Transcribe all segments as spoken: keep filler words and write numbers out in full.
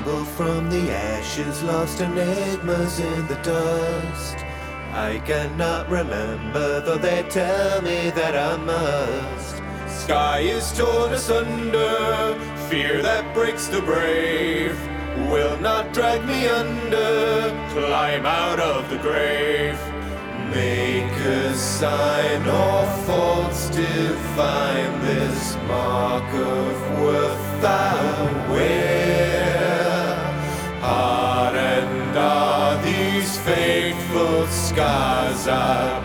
tumble from the ashes, lost enigmas in the dust. I cannot remember, though they tell me that I must. Sky is torn asunder, fear that breaks the brave will not drag me under, climb out of the grave. Make a sign or faults divine, this mark of worth I wear. Hardened are these fateful scars I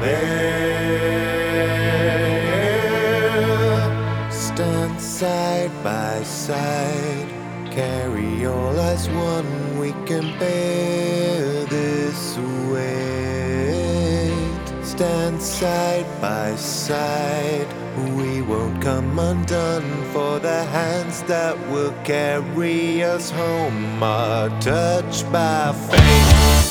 bear. Stand side by side, carry all as one, we can bear this weight. Stand side by side, we won't come undone, for the hands that will carry us home are touched by fate.